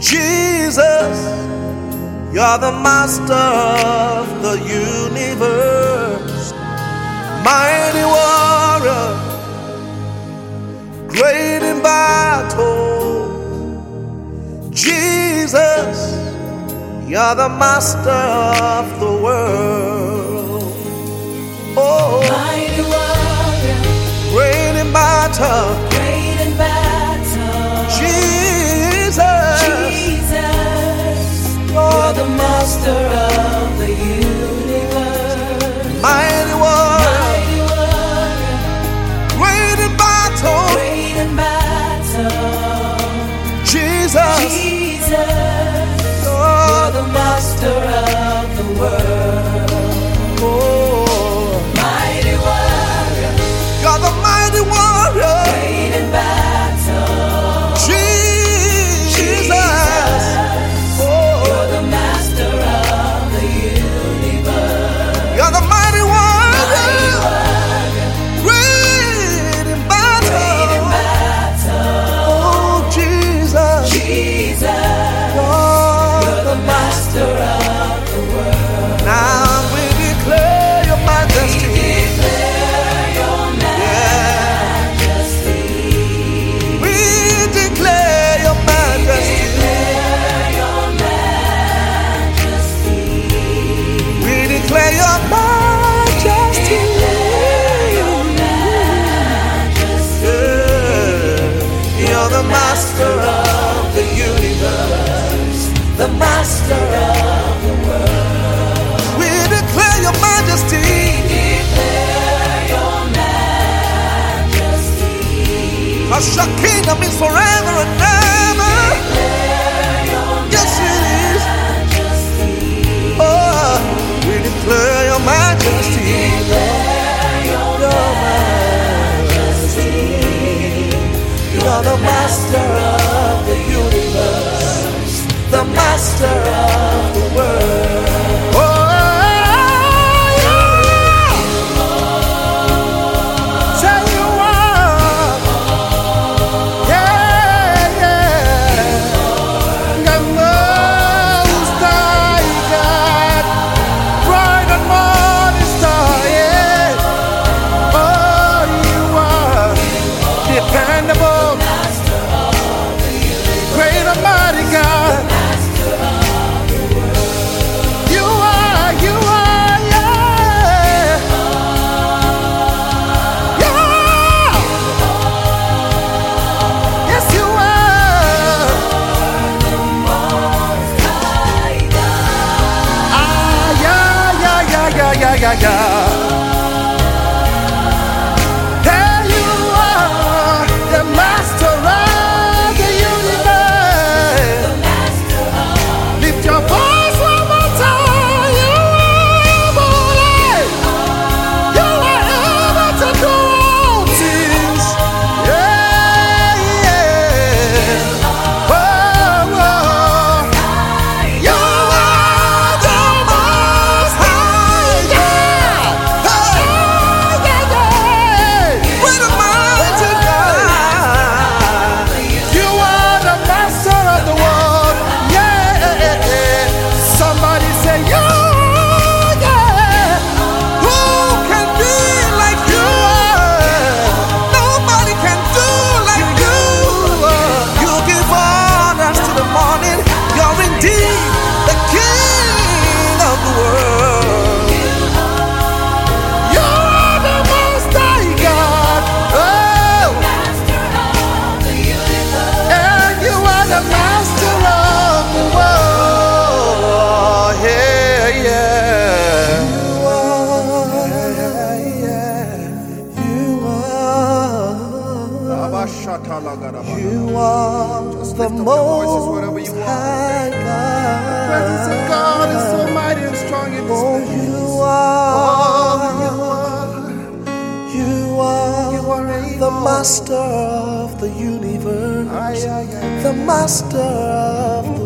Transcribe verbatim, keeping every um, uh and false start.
Jesus, you're the master of the universe, mighty warrior, great in battle. Jesus, you're the master of the world. Oh, mighty warrior, great in battle. great in battle. Jesus, Jesus, you're the master of the universe. mighty warrior, Mighty warrior, great in battle. great in battle. Jesus, Jesus, you're you're the master of the world. oh, Mighty warrior, you're the mighty warrior. great in battle. Jesus, oh, You're the master of the universe. you're the mighty warrior, Mighty great in warrior, great in battle. battle. Oh, Jesus, Jesus, you're you're the master of the world. now we declare your majesty. Declare your majesty. We declare your majesty. Declare your majesty. We declare your majesty. Your majesty. Yeah. You're the master of the universe, The master of the world. we declare your majesty. Declare your majesty. Cause your kingdom is forever and ever. Declare your Yes, it is. majesty. Oh, we declare your majesty. Declare your majesty. You're the master of the universe, the master of the world. Oh, yeah. Say you are. Yeah, yeah. The Most High God, bright and morning star, yeah. Oh, you are dependable, great and mighty God. You are, you are, yeah. Yeah. Yes, you are. Ah, yeah, yeah, yeah, yeah, yeah, yeah, yeah. There you are, the master of the universe. Lift your voice one more time. You are holy. You are able to do all things. Yeah, yeah. Oh, oh. You are the Most High God. Hey, yeah, yeah. We're the mighty God. You are the master of the world. Yeah. Somebody say, you, yeah. Who can be like you? Nobody can do like you. You give honors to the morning. You're indeed the King of the world. You are the Most High God. Oh, and you are the master of the world. Yeah, yeah. You are, yeah. You are. You are the Most High God. Presence of God is so mighty and strong in this Oh, place. you are. You You are, You are able. the master of the universe, Ay, ay, ay. the master of the